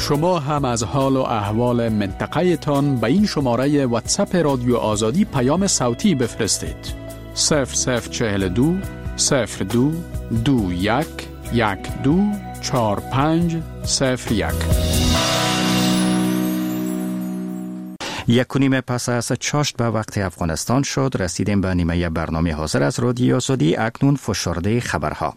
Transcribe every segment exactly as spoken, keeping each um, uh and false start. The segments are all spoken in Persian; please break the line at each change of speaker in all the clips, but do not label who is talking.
شما هم از حال و احوال منطقه تان به این شماره واتساپ رادیو آزادی پیام صوتی بفرستید. صفر صفر چهل و دو صفر دو دو یک یک دو چهار پنج صفر یک.
یک و نیم پس از چاشت به وقت افغانستان شد. رسیدیم به نیمه برنامه حاضر از رادیو آزادی. اکنون فشرده خبرها.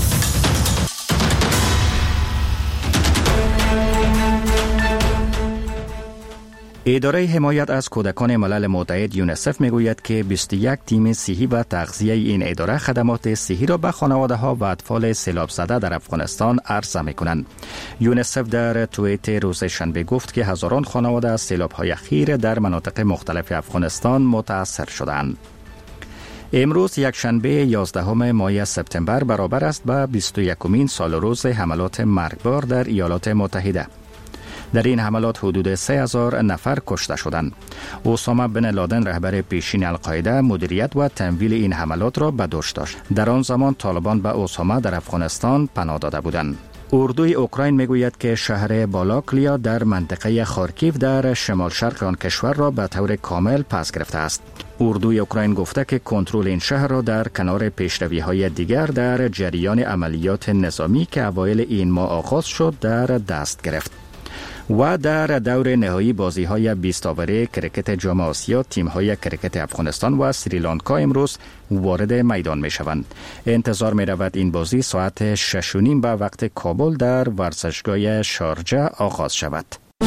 اداره حمایت از کودکان ملل متحد یونیسف میگوید که بیست و یک تیم صحی و تغذیه این اداره خدمات صحی را به خانواده ها و اطفال سیلاب زده در افغانستان عرضه میکنند. یونیسف در توییت روز شنبه گفت که هزاران خانواده از سیلاب های اخیر در مناطق مختلف افغانستان متاثر شدند. امروز یک شنبه یازدهم ماه سپتامبر برابر است با بیست و یکمین سال روز حملات مرگبار در ایالات متحده. در این حملات حدود سه هزار نفر کشته شدند. اسامه بن لادن رهبر پیشین القاعده مدیریت و تمویل این حملات را به دوش داشت. در آن زمان طالبان به اسامه در افغانستان پناه داده بودند. اردوی اوکراین میگوید که شهر بالاکلیا در منطقه خارکیو در شمال شرق آن کشور را به طور کامل پس گرفته است. اردوی اوکراین گفته که کنترل این شهر را در کنار پیشروی‌های دیگر در جریان عملیات نظامی که اوایل این ماه آغاز شد در دست گرفت. و در دور نهایی بازی‌های بیست اوره کرکت جام آسیا تیم‌های کرکت افغانستان و سریلانکا امروز وارد میدان می‌شوند. انتظار می‌رود این بازی ساعت شش و نیم به وقت کابل در ورزشگاه شارجه آغاز شود.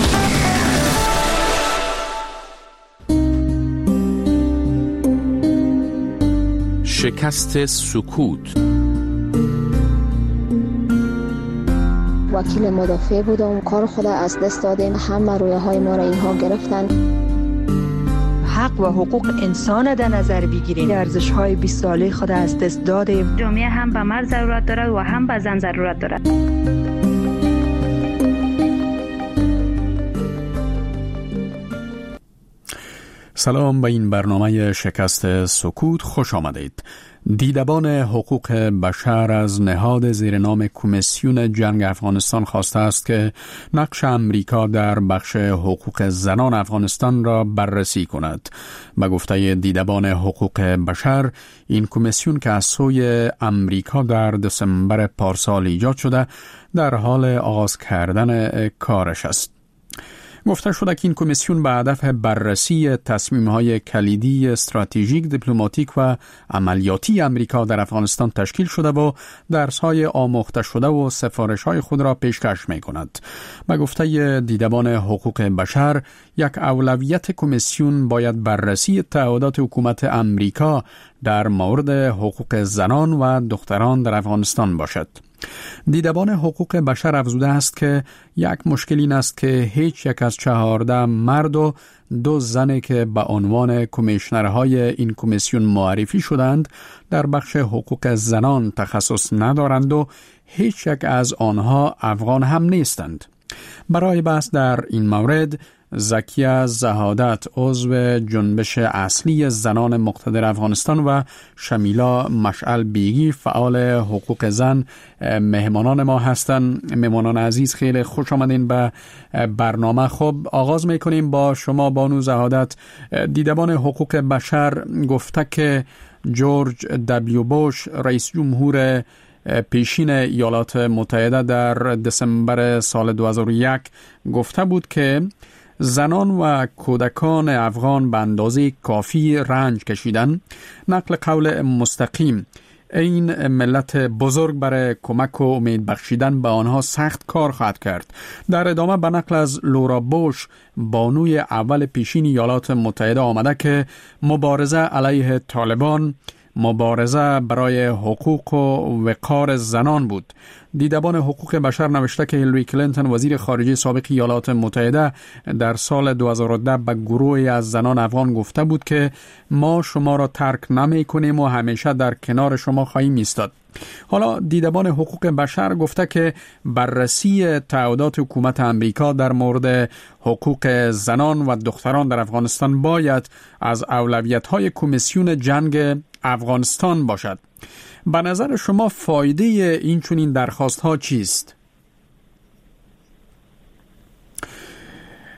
شکست سکوت.
وکیل مدافع بودم، کار خود از دست دادیم، همه رویه های ما را اینها گرفتن.
حق و حقوق انسان در نظر بگیریم. ارزش های بیست ساله خود از دست دادیم.
جامعه هم به مرد ضرورت دارد و هم به زن ضرورت دارد.
سلام به این برنامه شکست سکوت خوش آمدید. دیدبان حقوق بشر از نهاد زیر نام کمیسیون جنگ افغانستان خواسته است که نقش امریکا در بخش حقوق زنان افغانستان را بررسی کند. به گفته دیدبان حقوق بشر، این کمیسیون که از سوی امریکا در دسامبر پارسال ایجاد شده در حال آغاز کردن کارش است. گفته شده که این کمیسیون به هدف بررسی تصمیم‌های کلیدی استراتژیک، دیپلماتیک و عملیاتی امریکا در افغانستان تشکیل شده و درس‌های آموخته شده و سفارش‌های خود را پیشکش می‌کند. به گفته دیدبان حقوق بشر، یک اولویت کمیسیون باید بررسی تعهدات حکومت امریکا در مورد حقوق زنان و دختران در افغانستان باشد. دیدبان حقوق بشر افزوده است که یک مشکل این است که هیچ یک از چهارده مرد و دو زنی که به عنوان کمیشنرهای این کمیسیون معرفی شدند در بخش حقوق زنان تخصص ندارند و هیچ یک از آنها افغان هم نیستند. برای بحث در این مورد زکیه زهادت عضو جنبش اصلی زنان مقتدر افغانستان و شمیلا مشعل بیگی فعال حقوق زن مهمانان ما هستند. مهمانان عزیز خیلی خوش آمدین به برنامه. خب آغاز میکنیم با شما بانو زهادت. دیدبان حقوق بشر گفته که جورج دبلیو بوش رئیس جمهور پیشین ایالات متحده در دسامبر سال دو هزار و یک گفته بود که زنان و کودکان افغان به اندازه کافی رنج کشیدن. نقل قول مستقیم: این ملت بزرگ برای کمک و امید بخشیدن به آنها سخت کار خواهد کرد. در ادامه به نقل از لورا بوش بانوی اول پیشین ایالات متحده آمده که مبارزه علیه طالبان مبارزه برای حقوق و وقار زنان بود. دیدبان حقوق بشر نوشته که هیلاری کلینتون وزیر خارجه سابق ایالات متحده در سال دو هزار و ده به گروهی از زنان افغان گفته بود که ما شما را ترک نمی کنیم و همیشه در کنار شما خواهیم ایستاد. حالا دیدبان حقوق بشر گفته که بررسی تعهدات حکومت امریکا در مورد حقوق زنان و دختران در افغانستان باید از اولویت‌های کمیسیون جنگ افغانستان باشد. به نظر شما فایده این چنین درخواست‌ها چیست؟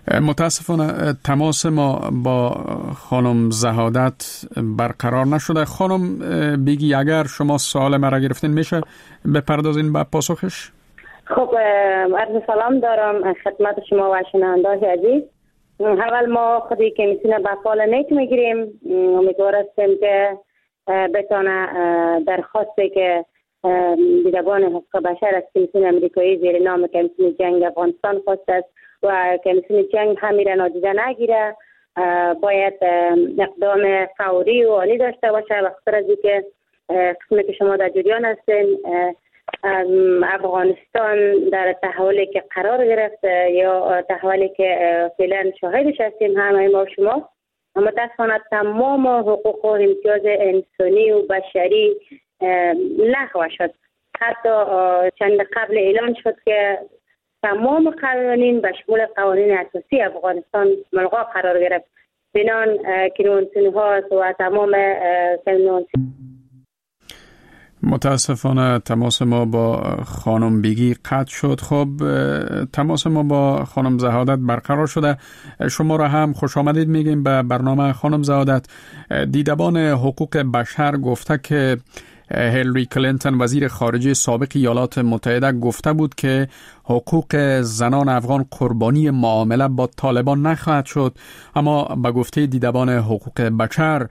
متاسفانه تماس ما با خانم زهادت برقرار نشده. خانم بیگی اگر شما سوال مرا گرفتین میشه بپردازین به پاسخش؟
خب عرض سلام دارم خدمت شما و شنوندگان عزیز. اول ما خودی کمیسیون بقال نیت میگیریم، امیدوار هستیم که بتانه درخواستی که دیدبان حقوق بشر از کمیسیون امریکایی زیر نام کمیسیون جنگ افغانستان خواسته است و کمیسیون جنگ همیره نادیده نگیره، باید اقدام فوری و عالی داشته باشه. وقتی از اینکه قسمی که شما در جریان هستین افغانستان در تحولی که قرار گرفت یا تحولی که فعلا شاهدش هستیم همه ما شما، متاسفانه تمام حقوق و امتیاز انسانی و بشری لغو شد. حتی چند قبل اعلان شد که تمام قوانین به شمول قوانین اساسی افغانستان ملغا قرار گرفت. بنان کنوانسیون ها و تمام کنوانسیون.
متاسفانه تماس ما با خانم بیگی قطع شد. خب تماس ما با خانم زهادت برقرار شده. شما را هم خوش آمدید میگیم به برنامه. خانم زهادت، دیدبان حقوق بشر گفته که هیلری کلینتون وزیر خارجه سابق ایالات متحده گفته بود که حقوق زنان افغان قربانی معامله با طالبان نخواهد شد، اما به گفته دیدبان حقوق بشر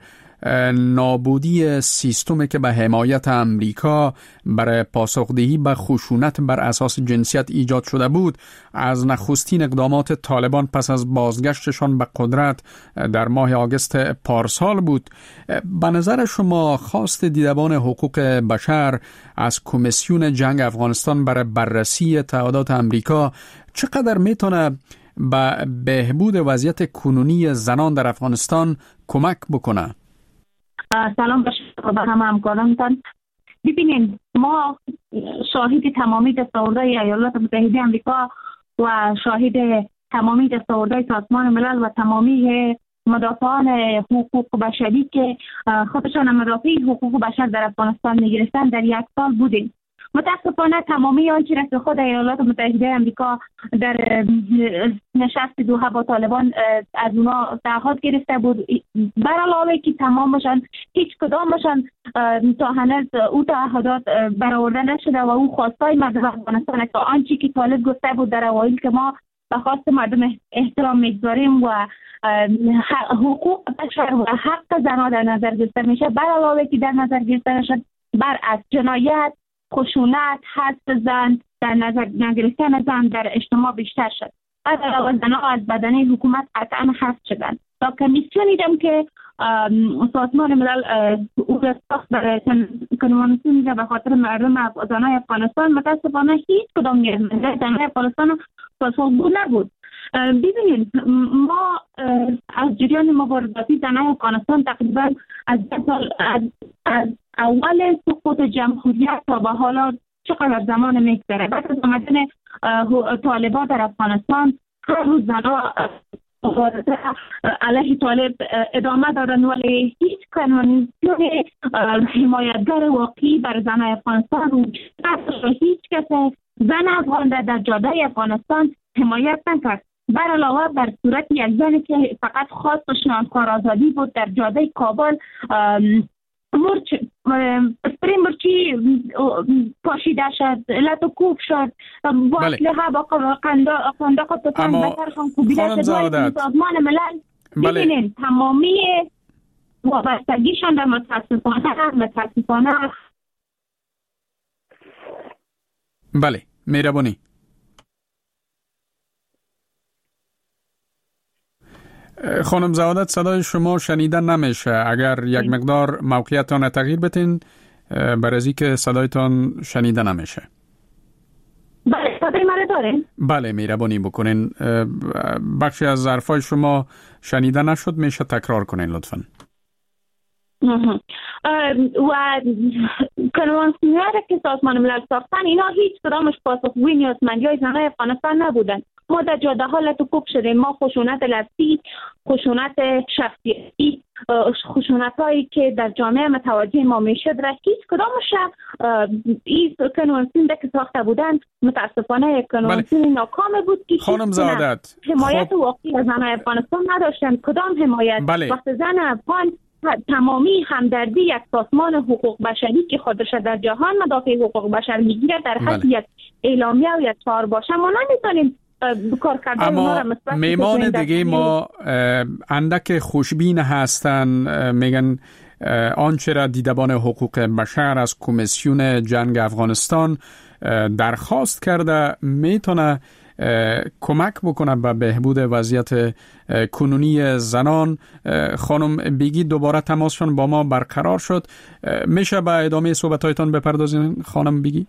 نابودی سیستمی که به حمایت امریکا برای پاسخدهی به خشونت بر اساس جنسیت ایجاد شده بود از نخستین اقدامات طالبان پس از بازگشتشان به قدرت در ماه آگوست پارسال بود. به نظر شما خواست دیدبان حقوق بشر از کمیسیون جنگ افغانستان برای بررسی تعهدات امریکا چقدر میتونه به بهبود وضعیت کنونی زنان در افغانستان کمک بکنه؟
سلام به شما و همه همکارانتان. ببینید، ما شاهد تمامی دستاوردهای ایالات متحده آمریکا و شاهد تمامی دستاوردهای سازمان ملل و تمامی مدافعان حقوق بشری که خودشان مدافع حقوق بشر در افغانستان میگرفتند در یک سال بودیم. متاسفانه تمامی آنچه را که خود ایالات متحده آمریکا در نشست دوحه با طالبان از اونا تعهد گرفته بود، بر علاوه که تمامشان هیچ کدامشان تا هنوز او تعهدات برآورده نشده و او خواستای مردم افغانستان که آنچه که طالب گفته بود در اوایل که ما به خواست مردم احترام میگذاریم و حقوق بشر و حق زنان در نظر گرفته میشه، بر علاوه که در نظر گرفته نشد بر از جنایت، خشونت، حذف زن، در نظر نگرفتن زن در اجتماع بیشتر شد. از علاوه زنها از بدنه حکومت قطعا حذف شدند. تا کمیسیونی دم که سازمان ملل او را ساخت برای کنوانسیونی را به خاطر مردم زنهای افغانستان، متاسفانه هیچ کدام نیازمنده زنهای افغانستان پاسخگو نبود. ببینید، ما از جریان مبارزاتی زنهای افغانستان تقریبا از سال از, از اول سقوط جمهوریت تا به حالا چقدر زمان میگذره. بعد از آمدن طالبان در افغانستان هر روز زنها مبارزه علیه طالب ادامه دارن، ولی هیچ کنوانسیون حمایتگر واقعی بر زنهای افغانستان وجود نداشت. هیچ کس زن افغان در جاده افغانستان حمایت نکرد. بر علاوه بر صورت یک زنی که فقط خواست شناسکار آزادی بود در جاده کابل مرچ پریم مرچی پاشیده شد، لطوکوب شد، با اسلحه با قنداق و تفنگ به طرفم کوبیده شد. سازمان ملل ببینید تمامی وابستگیشان در متاسفانه متاسفانه
بله مهربانی. خانم زهادت، صدای شما شنیدن نمیشه. اگر یک مقدار موقعیتان تغییر بتین برای که صدایتان شنیده نمیشه.
بله، صدای من دارین؟
بله، مهربانی بکنین. بخشی از حرفای شما شنیده نشد، میشه تکرار کنین لطفاً.
و کنوانسیونی که سازمان ملل ساختن اینا هیچ کدامش پاسخگوی نیازمندی های زنهای افغانستان نبودن. ما در جاده ها لطفوف شدیم، ما خشونت لفظی، خشونت شخصیتی، خشونت هایی که در جامعه متوجه ما میشد را هیچ کدامش این کنوانسیون که ساخته بودن متاسفانه کنوانسیون ناکام بود که
خانم زهادت
حمایت خب... واقعی از زنان افغانستان نداشتن. کدام حمایت؟
بله.
وقت زن افغان تمامی همدردی یک سازمان حقوق بشری که خودش در جهان مدافع حقوق بشر میگیره در حد
بله.
یک اعلامیه و یک چهار باشه، ما نمیتونیم کار کردن
اما میمان دیگه ما اندک خوشبین هستن، میگن آنچه را دیدبان حقوق بشر از کمیسیون جنگ افغانستان درخواست کرده میتونه کمک بکنه به بهبود وضعیت کنونی زنان. خانم بیگی دوباره تماسشون با ما برقرار شد، میشه به ادامه صحبتایتان بپردازین خانم بیگی؟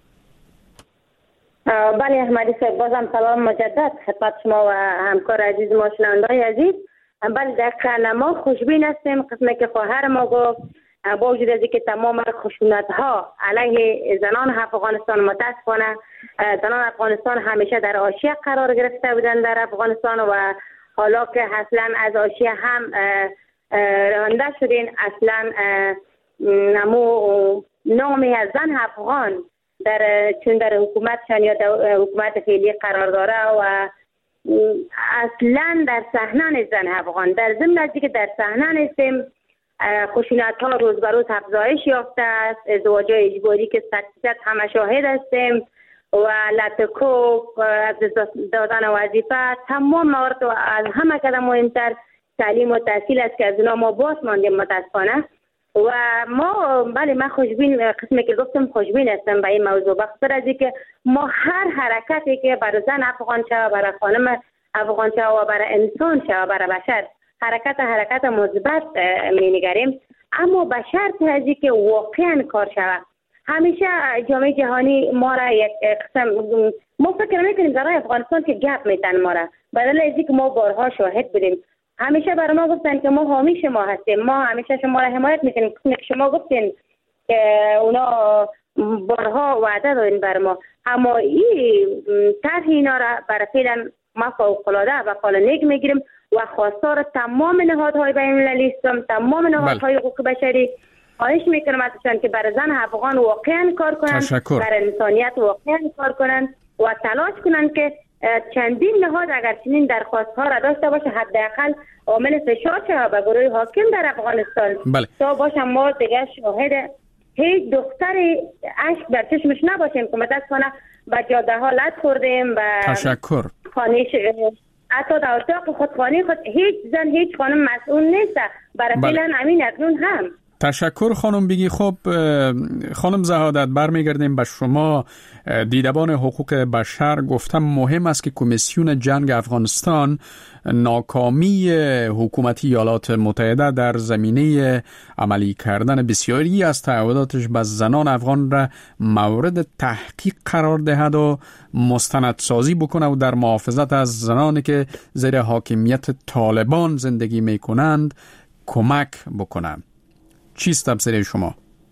بله احمدی صاحب، بازم سلام مجدد خدمت شما و همکار عزیز ما شنونده‌های عزیز. بله دقیقاً ما خوشبین هستیم. قسمی که خواهر ما گفت با وجود از اینکه تمام خشونت ها علیه زنان افغانستان، متاسفانه زنان افغانستان همیشه در حاشیه قرار گرفته بودند در افغانستان و حالا که اصلا از حاشیه هم رانده شدین، اصلا نمو نامی از زن افغان در چون در حکومتشان یا در حکومت فعلی قرار داره و اصلا در صحنه زن افغان در ضمن از اینکه در صحنه هستیم، خشونت ها روز به روز افزایش یافته است. ازدواج اجباری که صد درصد همه شاهد هستیم و لطکوب، از دادن وظیفه، تمام موارد و از همه کده مهمتر تعلیم و تحصیل است که از اونا ما باز ماندیم متاسفانه. و ما بله من خوشبین، قسمی که گفتم خوشبین هستم به این موضوع، بخاطر از اینکه ما هر حرکتی که برای زن افغان شود، برای خانم افغان شود و برای انسان شود، برای بشر حرکت حرکت مثبت می‌نگریم، اما به شرط از اینکه واقعا کار شود. همیشه جامعه جهانی ما را یک قسم ما فکر می‌کنیم برای افغانستان که گپ میتن ما را، بدل از اینکه ما بارها شاهد بودیم. همیشه برای ما گفتن که ما حامی شما هستیم، ما همیشه شما را حمایت میکنیم. شما گفتین که اونا بارها وعده دارین بر ما، اما این طرح اینا را برای فعلا ما فوق‌العاده و قالنیک میگیریم و خواستار تمام نهادهای بین‌المللی هستم، تمام نهادهای حقوق بشری خواهش میکنم ازشان که برای زن افغان واقعا کار کنن، برای انسانیت واقعا کار کنن و تلاش کنن که چندین نهاد اگر چنین درخواست ها را داشته باشه، حداقل عامل فشار شود به گروه حاکم در افغانستان.
بله.
تا باشه ما دیگه شاهد هیچ دختری اشک در چشمش نباشیم که متاسفانه به جاده ها لط خوردیم و
تشکر
خانهش حتی در اتاق خود خانه خود هیچ زن هیچ خانم مسئول نیست برای
بله.
فعلا امین اکنون هم.
تشکر خانم بیگی. خب خانم زهادت برمیگردیم به شما. دیدبان حقوق بشر گفتم مهم است که کمیسیون جنگ افغانستان ناکامی حکومتی ایالات متحده در زمینه عملی کردن بسیاری از تعهداتش به زنان افغان را مورد تحقیق قرار دهد و مستندسازی بکنه و در محافظت از زنانی که زیر حاکمیت طالبان زندگی میکنند کمک بکنه. چیست تبصره شما؟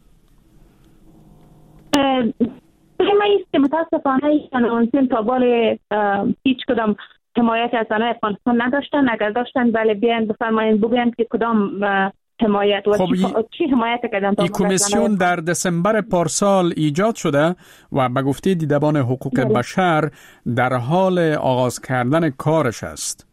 من است که متاسفانه کنوانسیون تا بال هیچ کدام حمایت از زنان افغانستان نداشتن. اگر داشتن بله بیان بفرمایید بگوین که کدام حمایت و
خب
چی, چی حمایت کردن.
این کمیسیون در دسامبر پارسال ایجاد شده و به گفته دیدبان حقوق بله. بشر در حال آغاز کردن کارش است.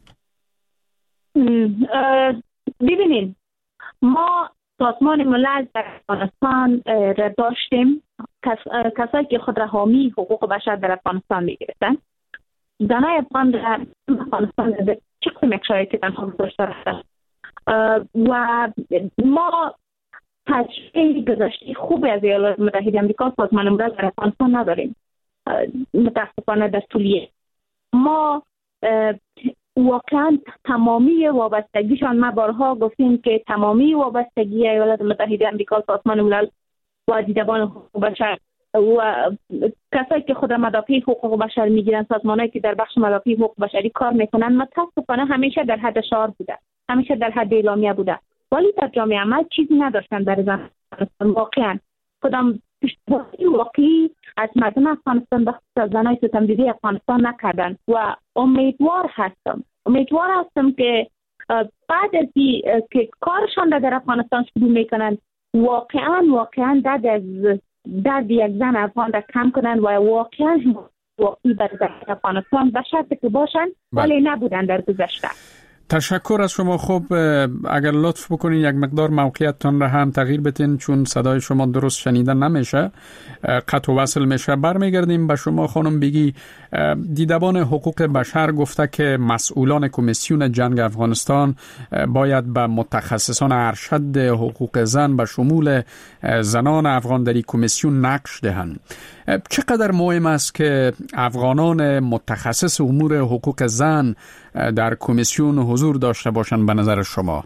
ببینید ما سازمان ملل در افغانستان را داشتیم، کس، کسایی که خود را حامی حقوق بشر در افغانستان می‌گرفتند. زنای افغان در افغانستان در چه کمک شرایطی تنها گذاشته رفتند و ما تجربه گذشته خوبی از ایالات متحده آمریکا سازمان ملل در افغانستان نداریم. متاسفانه در طولیه ما واقعا تمامی وابستگیشان، ما بارها گفتیم که تمامی وابستگی ایالات متحده آمریکا سازمان ملل و دیدبان حقوق بشر و کسایی که خود مدافع حقوق بشر میگیرن، سازمانایی که در بخش مدافع حقوق بشری کار میکنن، متاسفانه همیشه در حد شعار بوده، همیشه در حد اعلامیه بوده، ولی در جامعه عمل چیزی نداشتن در زن. واقعا خودم پشتیبانی واقعی از مردم افغانستان به خصوص زنای ستمدیده افغانستان نکردن و امیدوار هستم امیدوار هستم که بعد از که کارشان در افغانستان شروع میکنن واقعا واقعا درد از درد یک زن افغان را کم کنن و واقعا واقعی برای افغانستان به شرطی که باشن ولی نبودن در گذشته.
تشکر از شما. خوب اگر لطف بکنین یک مقدار موقعیتتان را هم تغییر بدین چون صدای شما درست شنیدن نمیشه، قطع و وصل میشه. برمیگردیم به شما خانم بگی. دیدبان حقوق بشر گفته که مسئولان کمیسیون جنگ افغانستان باید به متخصصان ارشد حقوق زن به شمول زنان افغان در کمیسیون نقش دهند. چقدر مهم است که افغانان متخصص امور حقوق زن در کمیسیون حضور داشته باشند به نظر شما؟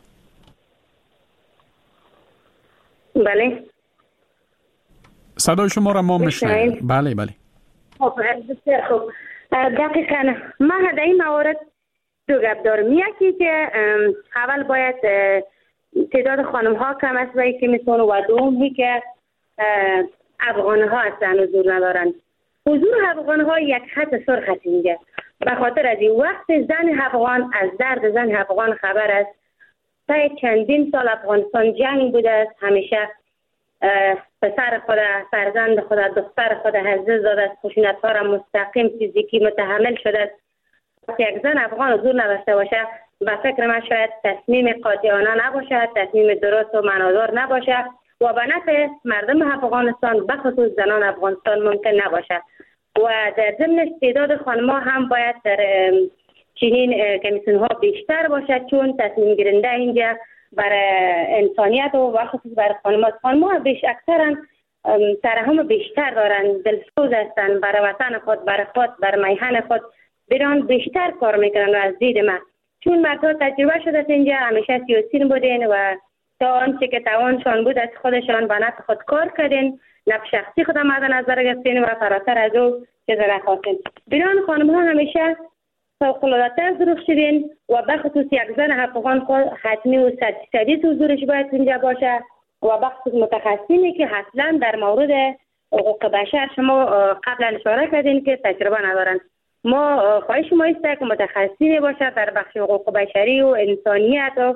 بله.
صدای شما را ما میشنویم. بله بله.
خب خب دقیقاً من در این موارد دو گپ دارم. یکی که اول باید تعداد خانم ها کم است و یکی میتونه و دومی که افغان ها هستن حضور ندارن. حضور افغان ها یک خط سرخ است اینجا. به خاطر از این وقت زن افغان از درد زن افغان خبر است. تا چندین سال افغانستان جنگ بوده است. همیشه پسر خود، فرزند خود، دختر خود حضرت داده است. خشونت ها را مستقیم فیزیکی متحمل شده است. یک زن افغان حضور نداشته باشه به فکر من شاید تصمیم قاطعانه نباشه، تصمیم درست و معنادار نباشه و به نفع مردم افغانستان به خصوص زنان افغانستان ممکن نباشه. و در ضمن تعداد خانم‌ها هم باید در چنین کمیسیون ها بیشتر باشد چون تصمیم گیرنده اینجا برای انسانیت و به خصوص برای خانم‌ها خانم‌ها بیش اکثرا ترحم بیشتر دارن، دلسوز هستن برای وطن خود، برای خود، برای میهن خود بران بیشتر کار میکنن. و از دید من چون مردها تجربه شده است اینجا همیشه سیاسین بودین و تا آنچه که توانشان بود از خودشان به نفع خود کار کردین، نفع شخصی خود مد نظر گرفتین و فراتر از او چیز نخواستین. بران خانم ها همیشه فوق‌العاده ظروف شدین و به خصوص یک زن افغان خود حتمی و صد فیصدی حضورش باید اینجا باشه و به خصوص متخصصینی که اصلا در مورد حقوق بشر شما قبلا اشاره کردین که تجربه ندارن. ما خواهش ما است که متخصصینی باشه در بخش حقوق بشری و انسانیت و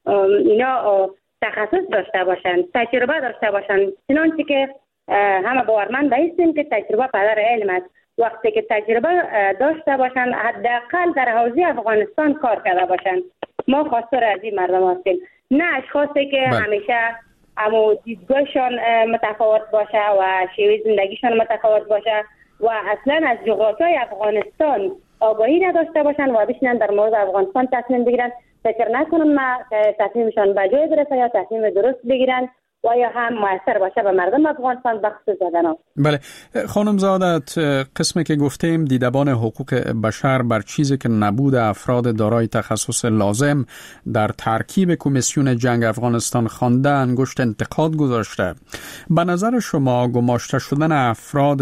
اینا تخصص داشته باشن، تجربه داشته باشن. چنانچه که همه باورمند هستیم که تجربه پدر علم است. وقتی که تجربه داشته باشن حداقل در حوزه افغانستان کار کرده باشن. ما خواستار از این مردم هستیم، نه اشخاصی که بله. همیشه اما دیدگاهشان متفاوت باشه و شیوه زندگیشان متفاوت باشه و اصلا از جغرافیای افغانستان آگاهی نداشته باشن و بشینن در مورد افغانستان تصمیم بگیرن. فکر نکنم ما تصمیمشان به جای برسه یا تصمیم درست بگیرن و یا هم موثر باشه به مردم افغانستان بخصوص زدن.
بله خانم زادت، قسمی که گفتیم دیدبان حقوق بشر بر چیزی که نبود افراد دارای تخصص لازم در ترکیب کمیسیون جنگ افغانستان خوانده انگشت انتقاد گذاشته. به نظر شما گماشته شدن افراد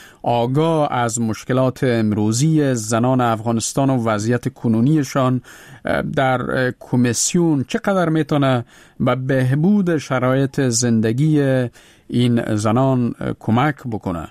آگاه از مشکلات امروزی زنان افغانستان و وضعیت کنونیشان در کمیسیون چقدر میتونه به بهبود شرایط زندگی این زنان کمک بکنه؟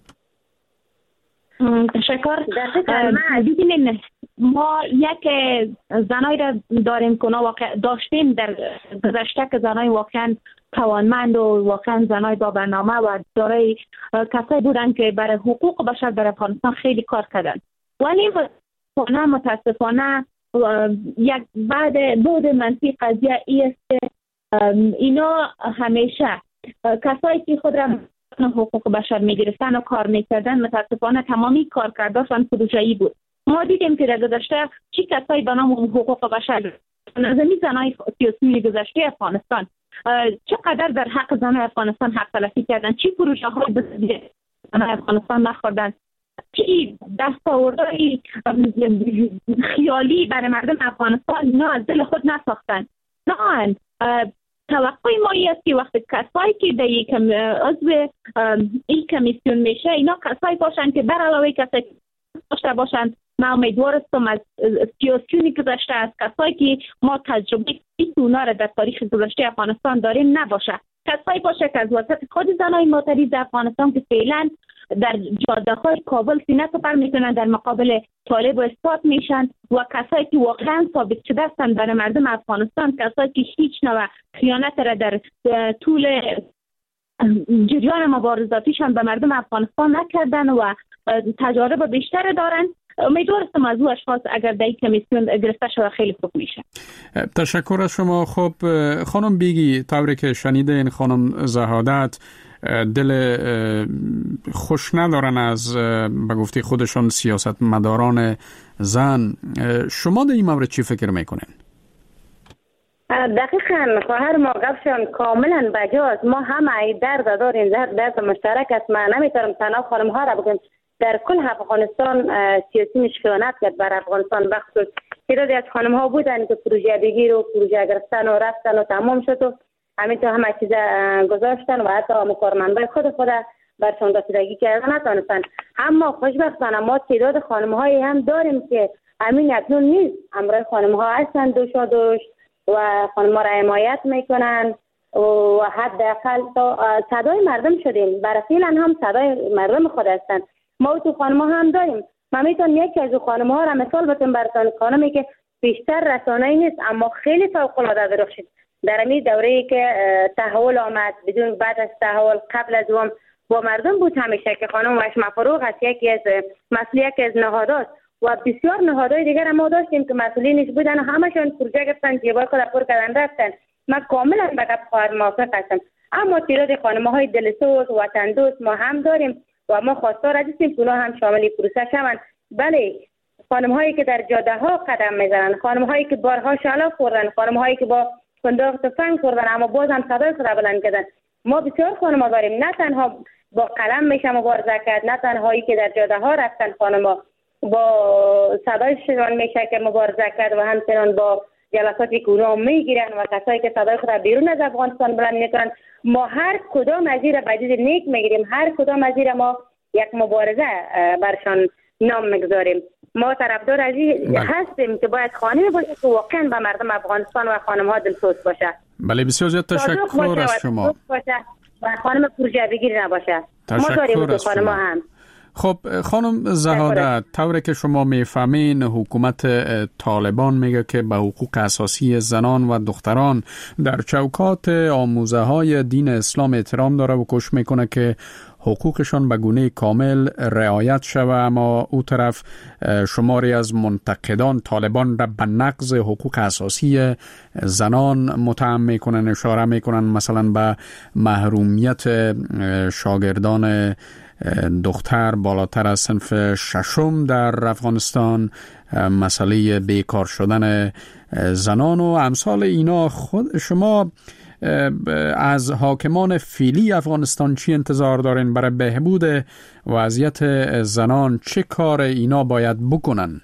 تشکر. ببینید ما یک زنایی را داریم که واقع داشتیم در گذشته که زنای واقعا توانمند و واقعا زنای با برنامه و دارای کسایی بودن که برای حقوق بشر در افغانستان خیلی کار کردن. ولی متاسفانه متاسفانه یک بعد بود منفی قضیه ای است که اینا همیشه کسایی که خود را حقوق بشر میگرفتن و کار میکردن متاسفانه تمامی کارکردشان پروژه‌ای بود. ما دیدیم که در گذشته چی کسایی به نام حقوق بشر نظامی زنای سیاسی گذشته افغانستان چقدر در حق زنای افغانستان حق تلفی کردن، چی پروژه های بسیاری زنای افغانستان نخوردن، چی دستاوردهای خیالی برای مردم افغانستان اینا از دل خود نساختن. نه توقع ما است که وقتی کسایی که در یک عضو این کمیسیون میشه اینا کسایی باشن که بر علاوه کسایی داشته باشند. ما امیدوار هستم از سیاسیونی گذشته از کسایی که ما تجربه اونا را در تاریخ گذشته افغانستان داریم نباشه. کسایی باشه که از وسط خود زنای معترض افغانستان که فعلا در جاده های کابل سینه سپر میکنن در مقابل طالب و اثبات میشن و کسایی که واقعا ثابت شده هستند برای مردم افغانستان، کسایی که هیچ نوع خیانت را در طول جریان مبارزاتیشان به مردم افغانستان نکردن و تجارب بیشتر دارن. امیدوار هستم از او اشخاص اگر در این کمیسیون گرفته شده خیلی خوب میشه.
تشکر از شما. خب خانم بیگی، طوری که شنیدین خانم زهادت دل خوش ندارن از به گفته خودشون سیاست مداران زن، شما در این مورد چی فکر میکنین؟
دقیقاً خواهر ما گفتشون کاملا بجاست. ما همه درد داریم، درد مشترک است. من نمیتونم تنها خانم ها را بگم، در کل افغانستان سیاسی مشکلات کرد بر افغانستان. بخصوص تعدادی از خانم ها بودن که پروژه بگیر و پروژه گرفتن و رفتن و تمام شد و همینطور همه چیز گذاشتن و حتی مکارمندای خود خود برشان رسیدگی کردن نتونستن. اما خوشبختانه ما تعداد خانم هایی هم داریم که همین اکنون نیست، همراه خانم ها هستن دوشا دوش و خانم ها را حمایت میکنن و حداقل صدای مردم شدیم. برای فعلا هم صدای مردم خود هستن. ما تو خانم ها هم داریم. من میتونم یکی از خانم ها را مثال بتونم براتون، خانمی که بیشتر رسانه‌ای نیست اما خیلی فوق العاده درخشید در این دوره‌ای که تحول آمد، بدون بعد از تحول قبل از اون با مردم بود همیشه، که خانم وشما فروغ است، یکی از مسئول یکی از نهادات و بسیار نهادهای دیگر ما داشتیم که مسئولینش بودن و همشون پروژه گرفتن، جیبای خود پر کردن رفتن. من کاملا به گپ خواهر موافق هستم. اما تعداد خانم‌های دلسوز و وطن دوست ما هم داریم و ما خواستار هستیم که اونها هم شامل پروسه شوند. بله، خانم‌هایی که در جاده ها قدم میزنن، خانم‌هایی که بارها شلاق خوردن، خانم‌هایی که با فندق تفنگ خوردن اما باز هم صدای خود بلند کردن. ما بسیار خانم‌ها داریم، نه تنها با قلم میشه مبارزه کرد، نه تنهایی که در جاده ها رفتن خانم‌ها با صدایشان میشه که مبارزه کرد و همچنان با جلساتی که اونها میگیرن و کسایی که صدای خود بیرون از افغانستان بلند میکنن. ما هر کدام از این به دید نیک میگیریم، هر کدام از این ما یک مبارزه برشان نام میگذاریم. ما طرفدار از این هستیم که باید خانمی باشه که واقعا به مردم افغانستان و خانم ها دلسوز باشه.
بله، بسیار زیاد تشکر از شما.
و خانم پروژه بگیر نباشه. ما داریم که خانم هم.
خب خانم زهادت، طوری که شما میفهمین حکومت طالبان میگه که به حقوق اساسی زنان و دختران در چوکات آموزه های دین اسلام احترام داره و کوشش میکنه که حقوقشان به گونه کامل رعایت شود، اما او طرف شماری از منتقدان طالبان را به نقض حقوق اساسی زنان متهم میکنن، اشاره میکنن مثلا به محرومیت شاگردان دختر بالاتر از صنف ششم در افغانستان، مسئله بیکار شدن زنان و امثال اینا. خود شما از حاکمان فعلی افغانستان چی انتظار دارین برای بهبود وضعیت زنان؟ چه کار اینا باید بکنن؟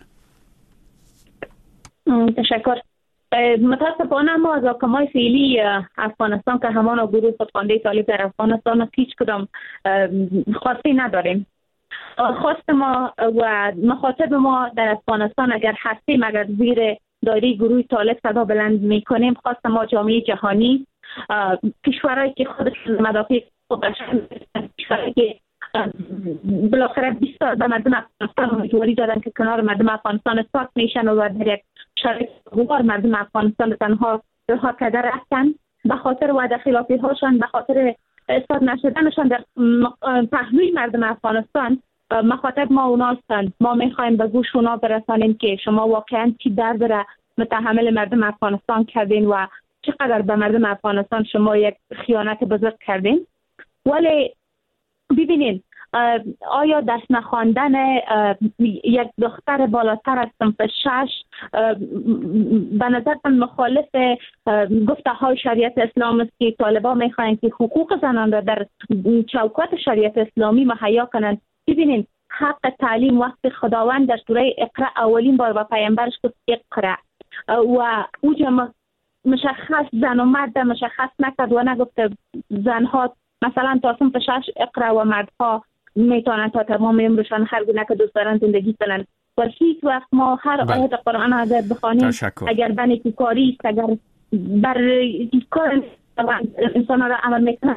تشکر. متاسفانه ما از حاکمان فعلی افغانستان که همان گروه خودخوانده طالب در افغانستان هیچ کدام خواستی نداریم. خواست ما و مخاطب ما در افغانستان اگر هستیم، اگر زیر دایره گروه طالب صدا بلند میکنیم، خواست ما جامعه جهانی، کشورهایی که خودشون مدافع خودشون، کشورهایی که بالاخره بیست سال به مردم افغانستان امیدواری دادن که کنار مردم افغانستان اثبات میشن و در یک شرایط غبار مردم افغانستان تنها رها کرده رفتن به خاطر وعده خلافی هاشون، به خاطر اثبات نشدنشان در پهلوی مردم افغانستان. مخاطب ما اونا هستند. ما میخوایم به گوش اونا برسانیم که شما واقعا چی درد را متحمل مردم افغانستان کردین و چقدر به مردم افغانستان شما یک خیانت بزرگ کردین. ولی ببینین، آیا دست نخواندن یک دختر بالاتر از صنف شش به نظر من مخالف گفته های شریعت اسلام است که طالبان میخواین که حقوق زنان را در چوکات شریعت اسلامی مهیا کنند؟ ببینین، حق تعلیم وقت خداوند در سوره اقرا اولین بار با پیامبرش گفت اقرا و اوجا مشخص زن و مرد مشخص نکرد و نگفت زنها مثلا تا صنف شش اقرا و مردها میتونن تا تمام عمرشان هر گونه که دوست دارن زندگی کنن. و هیچ وقت ما هر آیت قرآن اگر بخوانیم، اگر بنیکاری است، اگر بر کار انسان را عمل میکنن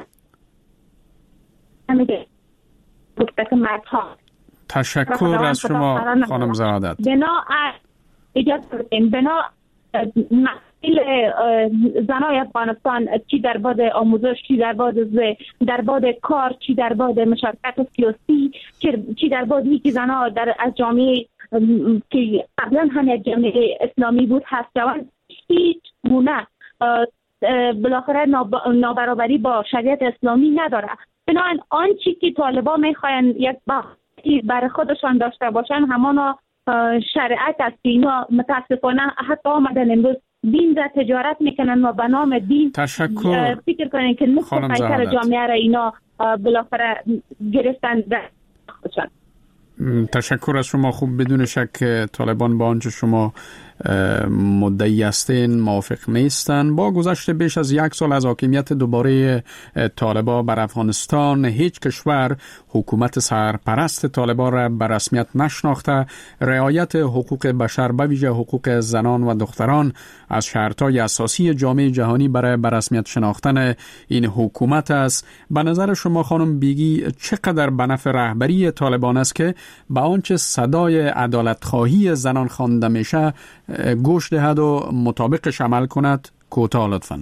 همیشه بکتک مردها.
تشکر از شما خانم زهادت.
بنا اجازه بدین بنا مسئله زنای افغانستان چی در باد آموزش، چی در باد در باد کار، چی در باد مشارکت سیاسی، چی در باد اینکه زنها در از جامعه که قبلا هم یک جامعه اسلامی بود هست جوان هیچ گونه بالاخره نابرابری با شریعت اسلامی نداره. بنابراین آنچه که طالبان میخواین یک بخشی برای خودشان داشته باشن همانا شریعت است که اینا متاسفانه حتی آمدن امروز دین را تجارت میکنن و به نام دین
تشکر
فکر کنن که نصف پیکر جامعه را اینا بالاخره گرفتن داشتن.
تشکر از شما. خوب بدون شک طالبان با آنچه شما مدعی هستین موافق نیستن. با گذشت بیش از یک سال از حاکمیت دوباره طالبان بر افغانستان، هیچ کشور حکومت سرپرست طالبان را به رسمیت نشناخته. رعایت حقوق بشر به ویژه حقوق زنان و دختران از شرطهای اساسی جامعه جهانی برای به رسمیت شناختن این حکومت است. به نظر شما خانم بیگی چقدر به نفع رهبری طالبان است که به آنچه صدای عدالت خواهی زنان خوانده میشه گوش دهد و مطابقش عمل کند؟ کوتاه لطفاً.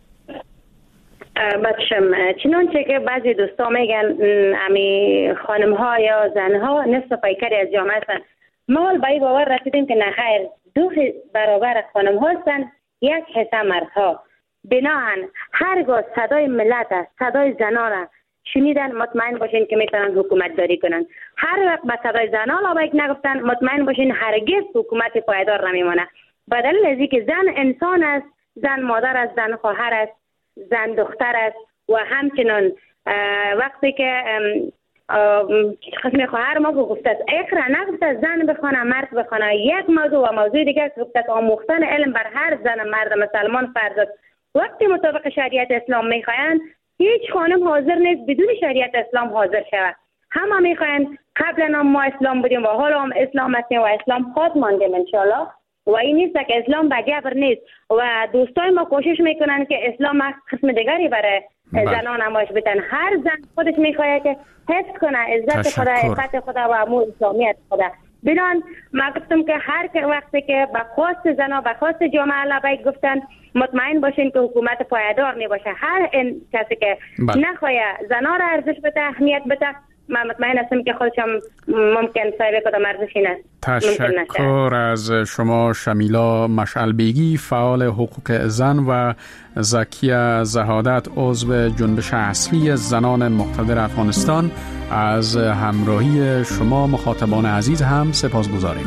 بچم چنانچه که بعضی دوستا میگن امی خانم ها یا زن ها نصف پیکری از جامعه هستن، ما به این باور رسیدیم که نخیر، دو برابر خانم ها هستن، یک حصه مرد ها. بناهن هرگاه صدای ملت است، صدای زنان شنیدن، مطمئن باشین که میتونن حکومت داری کنن. هر وقت به صدای زنان لابیک نگفتن، مطمئن باشین هرگز حکومت پایدار نمیمونه. به دلیل از اینکه زن انسان است، زن مادر است، زن خواهر است، زن دختر است و همچنان وقتی که خصم خواهر ما گفته است اقرا نگفته زن بخونه مرد بخونه. یک موضوع و موضوع دیگه گفته آموختن علم بر هر زن مرد مسلمان فرض است. وقتی مطابق شریعت اسلام میخواین هیچ خانم حاضر نیست بدون شریعت اسلام حاضر شود. همه میخواین قبلا هم ما اسلام بودیم و حالا هم اسلام هستیم و اسلام خود ماندیم انشالله. و این نیست که اسلام به جبر نیست و دوستای ما کوشش میکنن که اسلام قسم دیگری برای زنان نمایش بدن. هر زن خودش میخواد که حفظ کنه عزت خدا، عفت خدا و امور اسلامیت خدا. بنان ما گفتم که هر وقتی که به خواست زنا به خواست جامعه لبیک گفتن، مطمئن باشین که حکومت پایدار میباشه. هر این کسی که نخواه زنا را ارزش بده، اهمیت بده، من مطمئن هستم که خودشم ممکن صاحب کدام ارزشی نست.
تشکر از شما شمیلا مشعل بیگی، فعال حقوق زن، و زکیه زهادت، عضو جنبش اصلی زنان مقتدر افغانستان. از همراهی شما مخاطبان عزیز هم سپاسگزاریم.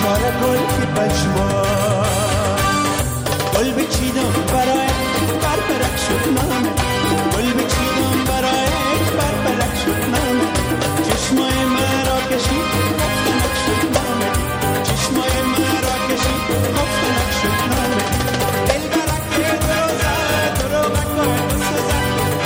بیچاره گل که بچما گل بچینم برای